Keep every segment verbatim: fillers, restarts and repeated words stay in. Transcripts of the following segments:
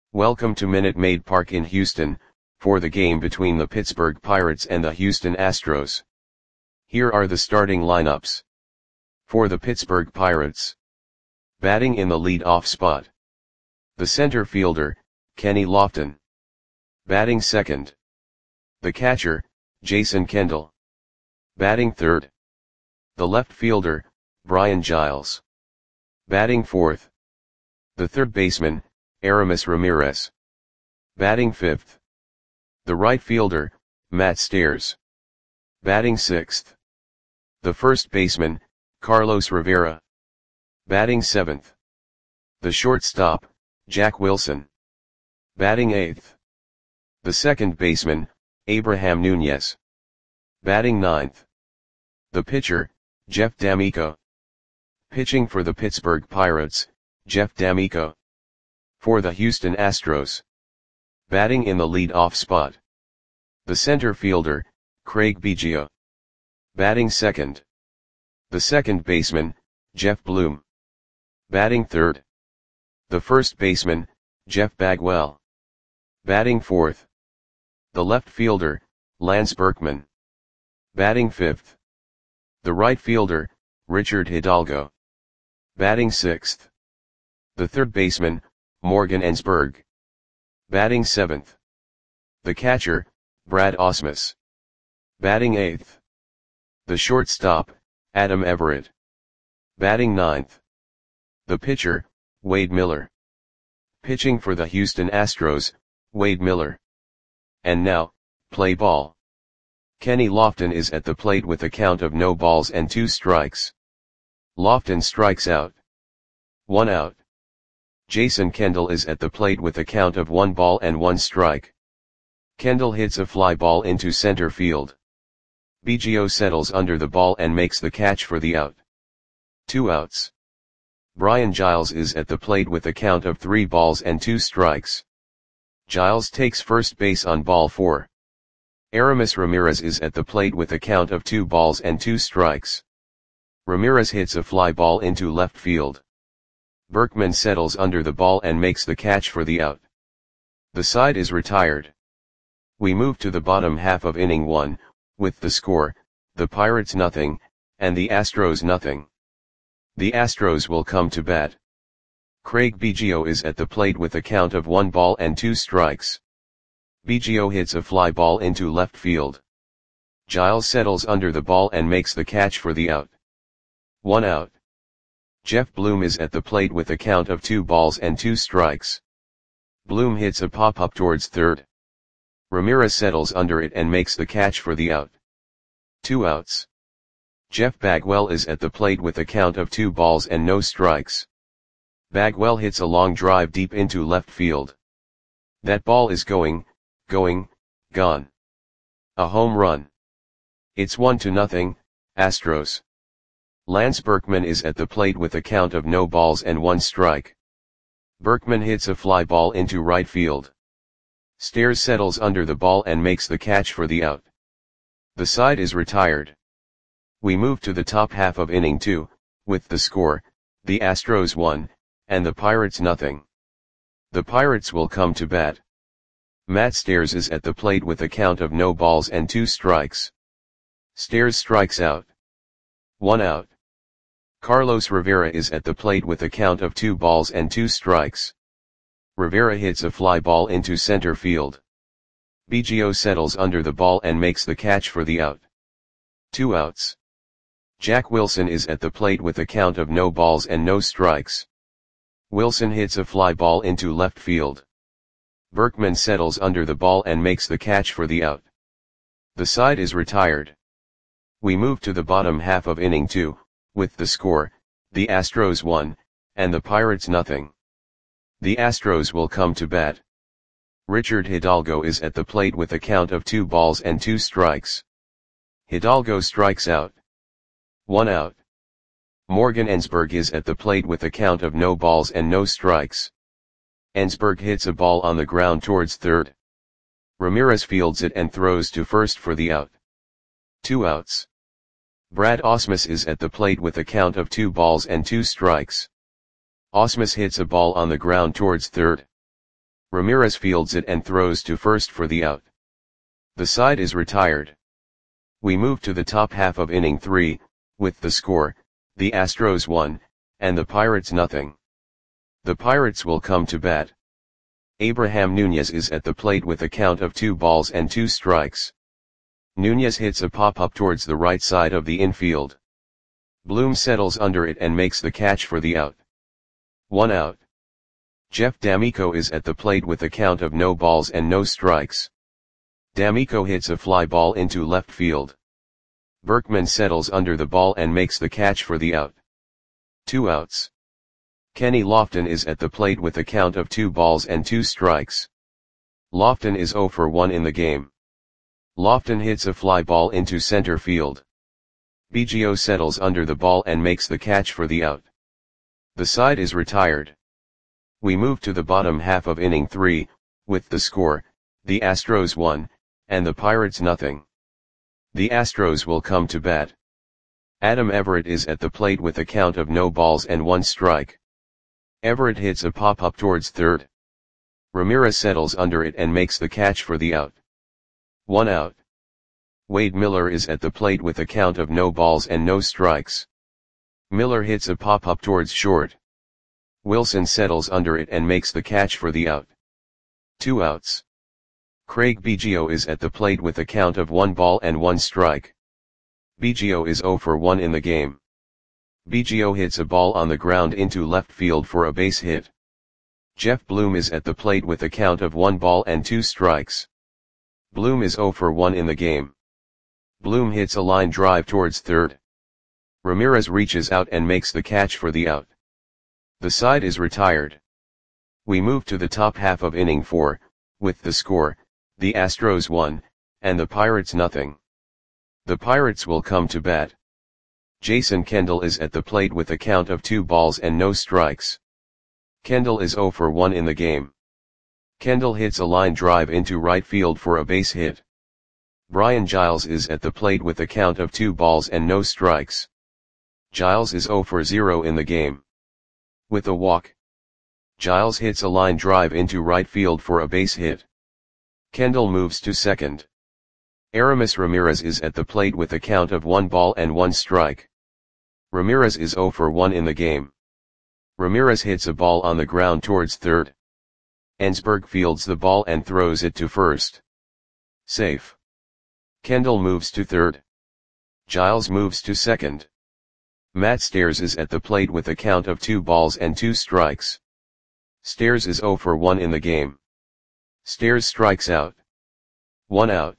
Welcome to Minute Maid Park in Houston, for the game between the Pittsburgh Pirates and the Houston Astros. Here are the starting lineups. For the Pittsburgh Pirates. Batting in the lead-off spot. The center fielder, Kenny Lofton. Batting second. The catcher, Jason Kendall. Batting third. The left fielder, Brian Giles. Batting fourth. The third baseman, Aramis Ramirez. Batting fifth. The right fielder, Matt Stairs. Batting sixth. The first baseman, Carlos Rivera. Batting seventh. The shortstop, Jack Wilson. Batting eighth. The second baseman, Abraham Nunez. Batting ninth. The pitcher, Jeff D'Amico. Pitching for the Pittsburgh Pirates, Jeff D'Amico. For the Houston Astros. Batting in the lead-off spot. The center fielder, Craig Biggio. Batting second. The second baseman, Jeff Bloom. Batting third. The first baseman, Jeff Bagwell. Batting fourth. The left fielder, Lance Berkman. Batting fifth. The right fielder, Richard Hidalgo. Batting sixth. The third baseman, Morgan Ensberg. Batting seventh. The catcher, Brad Ausmus. Batting eighth. The shortstop, Adam Everett. Batting ninth. The pitcher, Wade Miller. Pitching for the Houston Astros, Wade Miller. And now, play ball. Kenny Lofton is at the plate with a count of no balls and two strikes. Lofton strikes out. One out. Jason Kendall is at the plate with a count of one ball and one strike. Kendall hits a fly ball into center field. Biggio settles under the ball and makes the catch for the out. Two outs. Brian Giles is at the plate with a count of three balls and two strikes. Giles takes first base on ball four. Aramis Ramirez is at the plate with a count of two balls and two strikes. Ramirez hits a fly ball into left field. Berkman settles under the ball and makes the catch for the out. The side is retired. We move to the bottom half of inning one, with the score, the Pirates nothing, and the Astros nothing. The Astros will come to bat. Craig Biggio is at the plate with a count of one ball and two strikes. Biggio hits a fly ball into left field. Giles settles under the ball and makes the catch for the out. One out. Jeff Bloom is at the plate with a count of two balls and two strikes. Bloom hits a pop-up towards third. Ramirez settles under it and makes the catch for the out. Two outs. Jeff Bagwell is at the plate with a count of two balls and no strikes. Bagwell hits a long drive deep into left field. That ball is going, going, gone. A home run. It's one to nothing, Astros. Lance Berkman is at the plate with a count of no balls and one strike. Berkman hits a fly ball into right field. Stairs settles under the ball and makes the catch for the out. The side is retired. We move to the top half of inning two, with the score, the Astros one, and the Pirates nothing. The Pirates will come to bat. Matt Stairs is at the plate with a count of no balls and two strikes. Stairs strikes out. One out. Carlos Rivera is at the plate with a count of two balls and two strikes. Rivera hits a fly ball into center field. Biggio settles under the ball and makes the catch for the out. Two outs. Jack Wilson is at the plate with a count of no balls and no strikes. Wilson hits a fly ball into left field. Berkman settles under the ball and makes the catch for the out. The side is retired. We move to the bottom half of inning two, with the score, the Astros one, and the Pirates nothing. The Astros will come to bat. Richard Hidalgo is at the plate with a count of two balls and two strikes. Hidalgo strikes out. One out. Morgan Ensberg is at the plate with a count of no balls and no strikes. Ensberg hits a ball on the ground towards third. Ramirez fields it and throws to first for the out. Two outs. Brad Ausmus is at the plate with a count of two balls and two strikes. Ausmus hits a ball on the ground towards third. Ramirez fields it and throws to first for the out. The side is retired. We move to the top half of inning three, with the score, the Astros one, and the Pirates nothing. The Pirates will come to bat. Abraham Nunez is at the plate with a count of two balls and two strikes. Nunez hits a pop-up towards the right side of the infield. Bloom settles under it and makes the catch for the out. One out. Jeff D'Amico is at the plate with a count of no balls and no strikes. D'Amico hits a fly ball into left field. Berkman settles under the ball and makes the catch for the out. Two outs. Kenny Lofton is at the plate with a count of two balls and two strikes. Lofton is oh for one in the game. Lofton hits a fly ball into center field. Biggio settles under the ball and makes the catch for the out. The side is retired. We move to the bottom half of inning three, with the score, the Astros one, and the Pirates nothing. The Astros will come to bat. Adam Everett is at the plate with a count of no balls and one strike. Everett hits a pop-up towards third. Ramirez settles under it and makes the catch for the out. One out. Wade Miller is at the plate with a count of no balls and no strikes. Miller hits a pop-up towards short. Wilson settles under it and makes the catch for the out. Two outs. Craig Biggio is at the plate with a count of one ball and one strike. Biggio is oh for one in the game. Biggio hits a ball on the ground into left field for a base hit. Jeff Bloom is at the plate with a count of one ball and two strikes. Bloom is oh for one in the game. Bloom hits a line drive towards third. Ramirez reaches out and makes the catch for the out. The side is retired. We move to the top half of inning four, with the score, the Astros one, and the Pirates nothing. The Pirates will come to bat. Jason Kendall is at the plate with a count of two balls and no strikes. Kendall is oh for one in the game. Kendall hits a line drive into right field for a base hit. Brian Giles is at the plate with a count of two balls and no strikes. Giles is oh for zero in the game. With a walk, Giles hits a line drive into right field for a base hit. Kendall moves to second. Aramis Ramirez is at the plate with a count of one ball and one strike. Ramirez is oh for one in the game. Ramirez hits a ball on the ground towards third. Ensberg fields the ball and throws it to first. Safe. Kendall moves to third. Giles moves to second. Matt Stairs is at the plate with a count of two balls and two strikes. Stairs is oh for one in the game. Stairs strikes out. One out.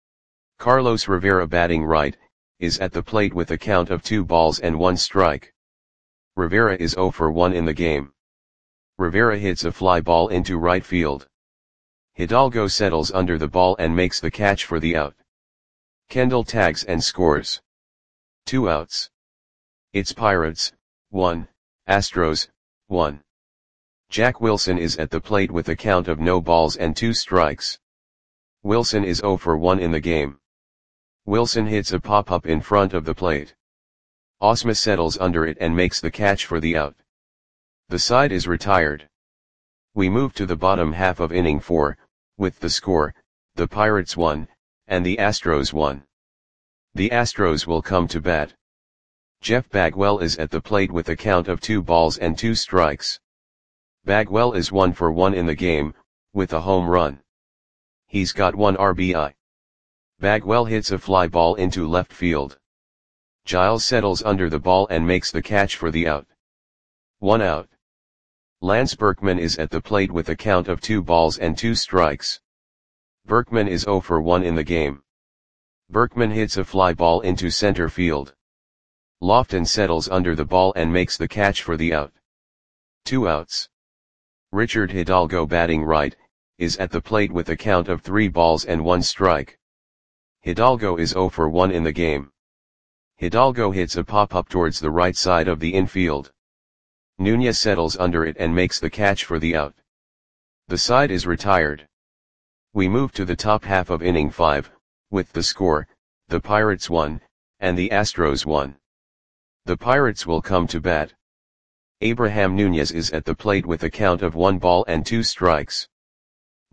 Carlos Rivera batting right, is at the plate with a count of two balls and one strike. Rivera is oh for one in the game. Rivera hits a fly ball into right field. Hidalgo settles under the ball and makes the catch for the out. Kendall tags and scores. Two outs. It's Pirates, one, Astros, one. Jack Wilson is at the plate with a count of no balls and two strikes. Wilson is oh for one in the game. Wilson hits a pop-up in front of the plate. Osma settles under it and makes the catch for the out. The side is retired. We move to the bottom half of inning four, with the score, the Pirates one, and the Astros one. The Astros will come to bat. Jeff Bagwell is at the plate with a count of two balls and two strikes. Bagwell is one for one in the game, with a home run. He's got one R B I. Bagwell hits a fly ball into left field. Giles settles under the ball and makes the catch for the out. One out. Lance Berkman is at the plate with a count of two balls and two strikes. Berkman is oh for one in the game. Berkman hits a fly ball into center field. Lofton settles under the ball and makes the catch for the out. Two outs. Richard Hidalgo batting right, is at the plate with a count of three balls and one strike. Hidalgo is oh for one in the game. Hidalgo hits a pop-up towards the right side of the infield. Nunez settles under it and makes the catch for the out. The side is retired. We move to the top half of inning five, with the score, the Pirates one, and the Astros one. The Pirates will come to bat. Abraham Nunez is at the plate with a count of one ball and two strikes.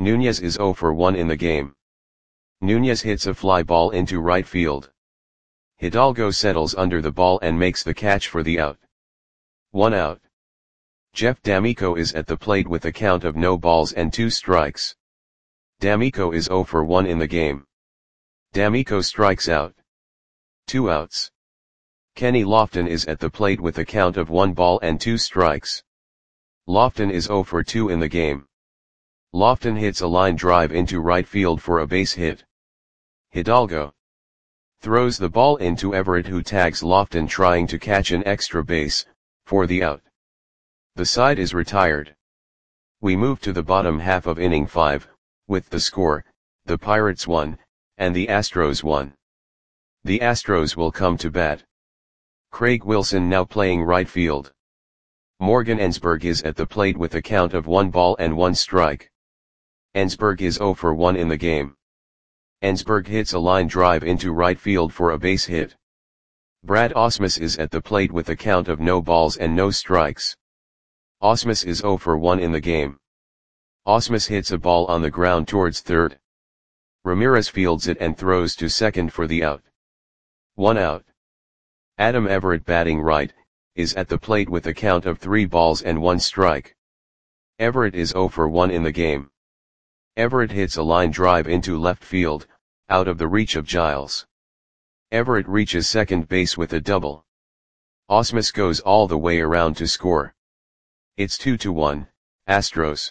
Nunez is zero for one in the game. Nunez hits a fly ball into right field. Hidalgo settles under the ball and makes the catch for the out. One out. Jeff D'Amico is at the plate with a count of no balls and two strikes. D'Amico is zero for one in the game. D'Amico strikes out. Two outs. Kenny Lofton is at the plate with a count of one ball and two strikes. Lofton is zero for two in the game. Lofton hits a line drive into right field for a base hit. Hidalgo throws the ball into Everett, who tags Lofton trying to catch an extra base, for the out. The side is retired. We move to the bottom half of inning five, with the score, the Pirates one, and the Astros one. The Astros will come to bat. Craig Wilson now playing right field. Morgan Ensberg is at the plate with a count of one ball and one strike. Ensberg is zero for one in the game. Ensberg hits a line drive into right field for a base hit. Brad Ausmus is at the plate with a count of no balls and no strikes. Ausmus is zero for one in the game. Ausmus hits a ball on the ground towards third. Ramirez fields it and throws to second for the out. One out. Adam Everett, batting right, is at the plate with a count of three balls and one strike. Everett is zero for one in the game. Everett hits a line drive into left field, out of the reach of Giles. Everett reaches second base with a double. Ausmus goes all the way around to score. It's two to one, Astros.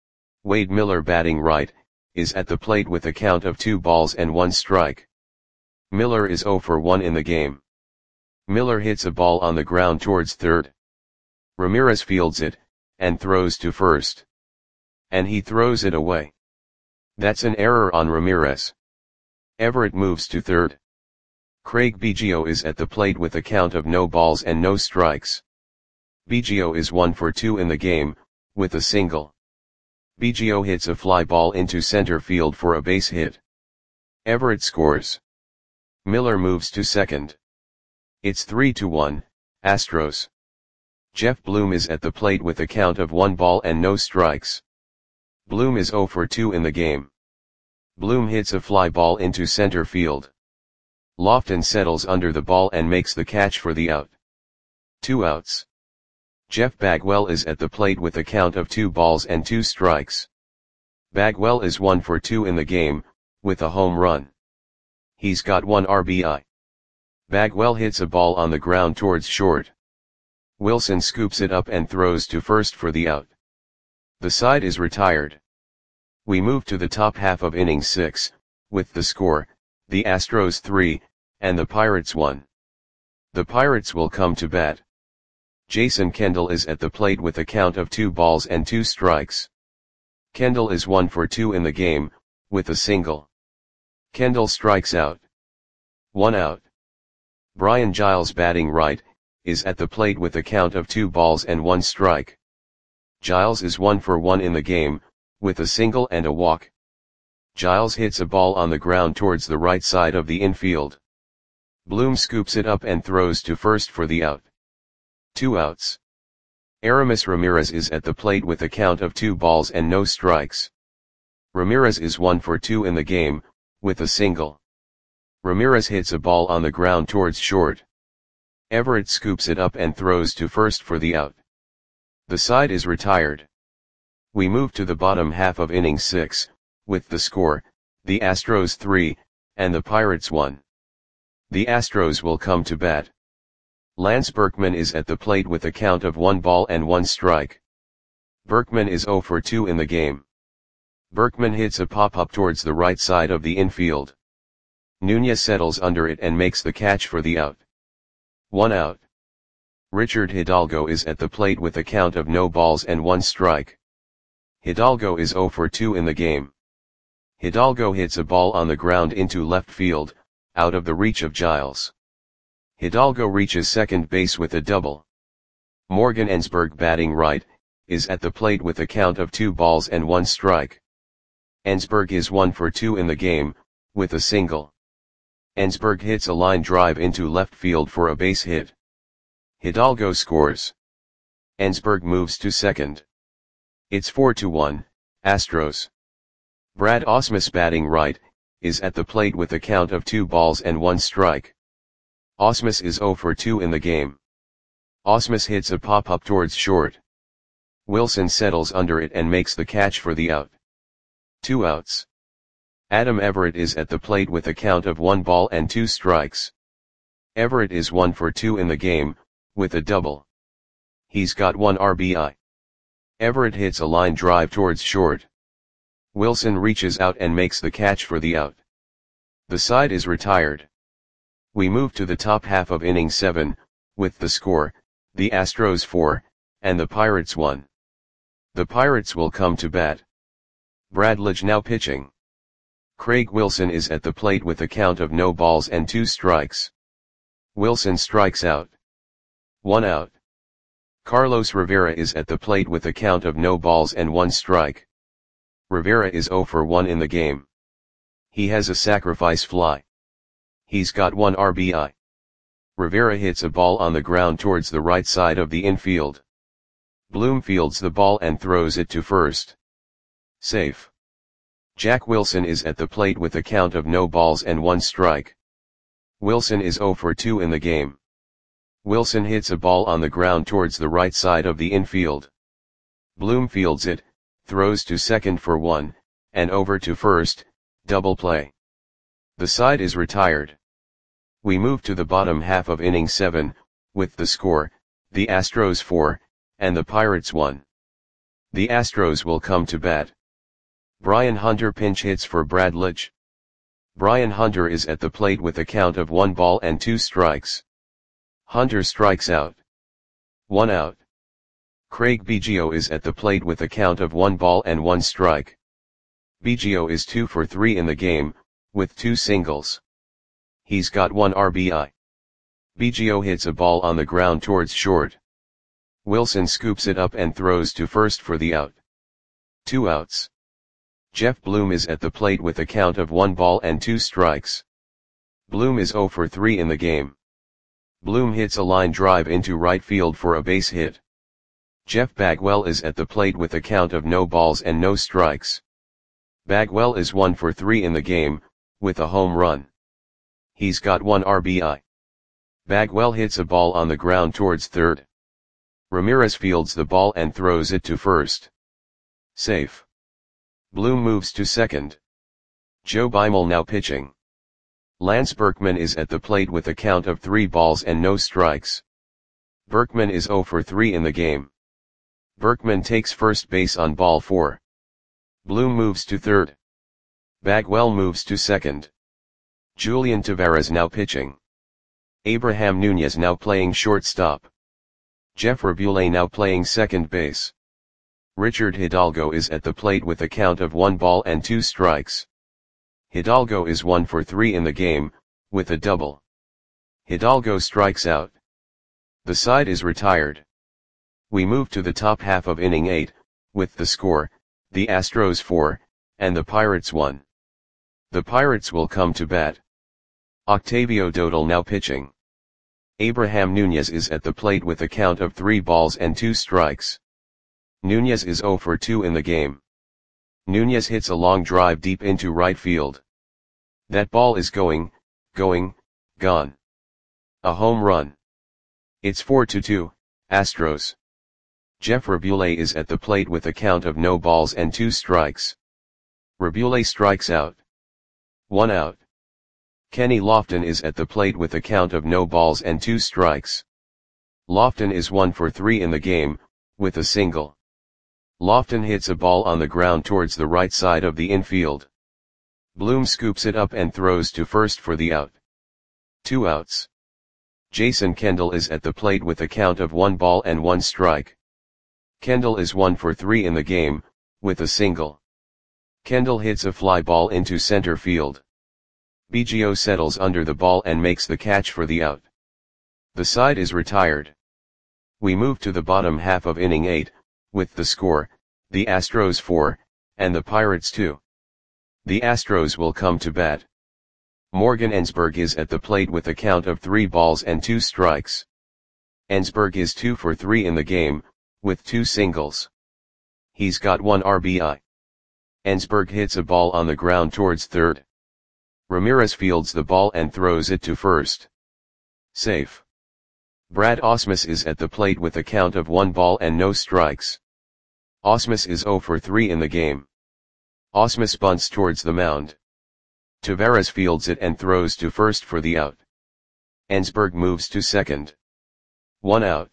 Wade Miller, batting right, is at the plate with a count of two balls and one strike. Miller is zero for one in the game. Miller hits a ball on the ground towards third. Ramirez fields it, and throws to first. And he throws it away. That's an error on Ramirez. Everett moves to third. Craig Biggio is at the plate with a count of no balls and no strikes. Biggio is one for two in the game, with a single. Biggio hits a fly ball into center field for a base hit. Everett scores. Miller moves to second. It's three to one, Astros. Jeff Bloom is at the plate with a count of one ball and no strikes. Bloom is zero for two in the game. Bloom hits a fly ball into center field. Lofton settles under the ball and makes the catch for the out. Two outs. Jeff Bagwell is at the plate with a count of two balls and two strikes. Bagwell is one for two in the game, with a home run. He's got one R B I. Bagwell hits a ball on the ground towards short. Wilson scoops it up and throws to first for the out. The side is retired. We move to the top half of inning six, with the score, the Astros three, and the Pirates one. The Pirates will come to bat. Jason Kendall is at the plate with a count of two balls and two strikes. Kendall is one for two in the game, with a single. Kendall strikes out. One out. Brian Giles, batting right, is at the plate with a count of two balls and one strike. Giles is one for one in the game, with a single and a walk. Giles hits a ball on the ground towards the right side of the infield. Bloom scoops it up and throws to first for the out. Two outs. Aramis Ramirez is at the plate with a count of two balls and no strikes. Ramirez is one for two in the game, with a single. Ramirez hits a ball on the ground towards short. Everett scoops it up and throws to first for the out. The side is retired. We move to the bottom half of inning six, with the score, the Astros three, and the Pirates one. The Astros will come to bat. Lance Berkman is at the plate with a count of one ball and one strike. Berkman is zero for two in the game. Berkman hits a pop-up towards the right side of the infield. Nunez settles under it and makes the catch for the out. One out. Richard Hidalgo is at the plate with a count of no balls and one strike. Hidalgo is zero for two in the game. Hidalgo hits a ball on the ground into left field, out of the reach of Giles. Hidalgo reaches second base with a double. Morgan Ensberg, batting right, is at the plate with a count of two balls and one strike. Ensberg is one for two in the game, with a single. Ensberg hits a line drive into left field for a base hit. Hidalgo scores. Ensberg moves to second. It's four to one, Astros. Brad Ausmus, batting right, is at the plate with a count of two balls and one strike. Ausmus is zero for two in the game. Ausmus hits a pop-up towards short. Wilson settles under it and makes the catch for the out. Two outs. Adam Everett is at the plate with a count of one ball and two strikes. Everett is one for two in the game, with a double. He's got one R B I. Everett hits a line drive towards short. Wilson reaches out and makes the catch for the out. The side is retired. We move to the top half of inning seven, with the score, the Astros four, and the Pirates one. The Pirates will come to bat. Brad Lidge now pitching. Craig Wilson is at the plate with a count of no balls and two strikes. Wilson strikes out. One out. Carlos Rivera is at the plate with a count of no balls and one strike. Rivera is zero for one in the game. He has a sacrifice fly. He's got one R B I. Rivera hits a ball on the ground towards the right side of the infield. Bloom fields the ball and throws it to first. Safe. Jack Wilson is at the plate with a count of no balls and one strike. Wilson is zero for two in the game. Wilson hits a ball on the ground towards the right side of the infield. Bloom fields it, throws to second for one, and over to first, double play. The side is retired. We move to the bottom half of inning seven, with the score, the Astros four, and the Pirates one. The Astros will come to bat. Brian Hunter pinch hits for Brad Lidge. Brian Hunter is at the plate with a count of one ball and two strikes. Hunter strikes out. One out. Craig Biggio is at the plate with a count of one ball and one strike. Biggio is two for three in the game, with two singles. He's got one R B I. Biggio hits a ball on the ground towards short. Wilson scoops it up and throws to first for the out. Two outs. Jeff Bloom is at the plate with a count of one ball and two strikes. Bloom is zero for three in the game. Bloom hits a line drive into right field for a base hit. Jeff Bagwell is at the plate with a count of no balls and no strikes. Bagwell is one for three in the game, with a home run. He's got one R B I. Bagwell hits a ball on the ground towards third. Ramirez fields the ball and throws it to first. Safe. Bloom moves to second. Joe Beimel now pitching. Lance Berkman is at the plate with a count of three balls and no strikes. Berkman is zero for three in the game. Berkman takes first base on ball four. Bloom moves to third. Bagwell moves to second. Julian Taveras now pitching. Abraham Nunez now playing shortstop. Jeff Rabule now playing second base. Richard Hidalgo is at the plate with a count of one ball and two strikes. Hidalgo is one for three in the game, with a double. Hidalgo strikes out. The side is retired. We move to the top half of inning eight, with the score, the Astros four, and the Pirates one. The Pirates will come to bat. Octavio Dodal now pitching. Abraham Nunez is at the plate with a count of three balls and two strikes. Nunez is zero for two in the game. Nunez hits a long drive deep into right field. That ball is going, going, gone. A home run. It's four to two, Astros. Jeff Rabule is at the plate with a count of no balls and two strikes. Rabule strikes out. One out. Kenny Lofton is at the plate with a count of no balls and two strikes. Lofton is one for three in the game, with a single. Lofton hits a ball on the ground towards the right side of the infield. Bloom scoops it up and throws to first for the out. Two outs. Jason Kendall is at the plate with a count of one ball and one strike. Kendall is one for three in the game, with a single. Kendall hits a fly ball into center field. Biggio settles under the ball and makes the catch for the out. The side is retired. We move to the bottom half of inning eight, with the score, the Astros four, and the Pirates two. The Astros will come to bat. Morgan Ensberg is at the plate with a count of three balls and two strikes. Ensberg is two for three in the game, with two singles. He's got one R B I. Ensberg hits a ball on the ground towards third. Ramirez fields the ball and throws it to first. Safe. Brad Ausmus is at the plate with a count of one ball and no strikes. Ausmus is zero for three in the game. Ausmus bunts towards the mound. Taveras fields it and throws to first for the out. Ensberg moves to second. One out.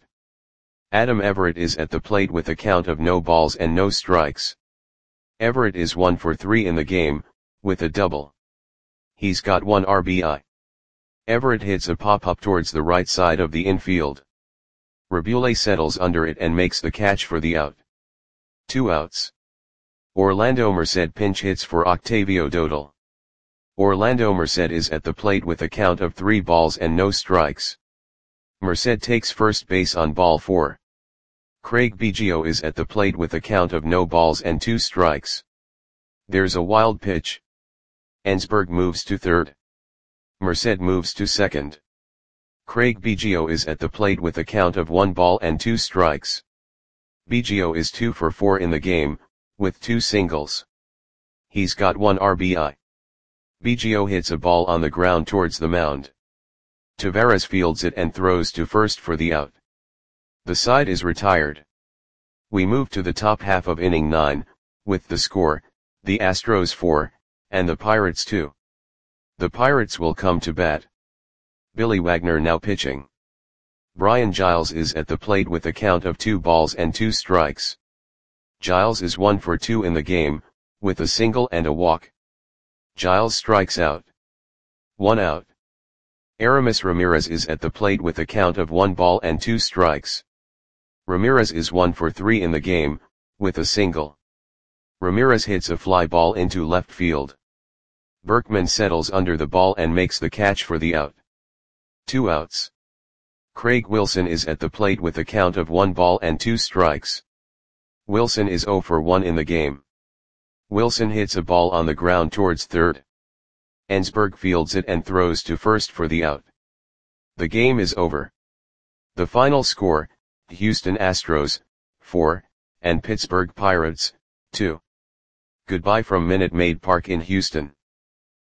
Adam Everett is at the plate with a count of no balls and no strikes. Everett is one for three in the game, with a double. He's got one R B I. Everett hits a pop-up towards the right side of the infield. Rabule settles under it and makes the catch for the out. Two outs. Orlando Merced pinch hits for Octavio Dodal. Orlando Merced is at the plate with a count of three balls and no strikes. Merced takes first base on ball four. Craig Biggio is at the plate with a count of no balls and two strikes. There's a wild pitch. Ensberg moves to third. Merced moves to second. Craig Biggio is at the plate with a count of one ball and two strikes. Biggio is two for four in the game, with two singles. He's got one R B I. Biggio hits a ball on the ground towards the mound. Taveras fields it and throws to first for the out. The side is retired. We move to the top half of inning nine, with the score, the Astros four, and the Pirates two. The Pirates will come to bat. Billy Wagner now pitching. Brian Giles is at the plate with a count of two balls and two strikes. Giles is one for two in the game, with a single and a walk. Giles strikes out. One out. Aramis Ramirez is at the plate with a count of one ball and two strikes. Ramirez is one for three in the game, with a single. Ramirez hits a fly ball into left field. Berkman settles under the ball and makes the catch for the out. Two outs. Craig Wilson is at the plate with a count of one ball and two strikes. Wilson is zero for one in the game. Wilson hits a ball on the ground towards third. Ensberg fields it and throws to first for the out. The game is over. The final score, Houston Astros, four, and Pittsburgh Pirates, two. Goodbye from Minute Maid Park in Houston.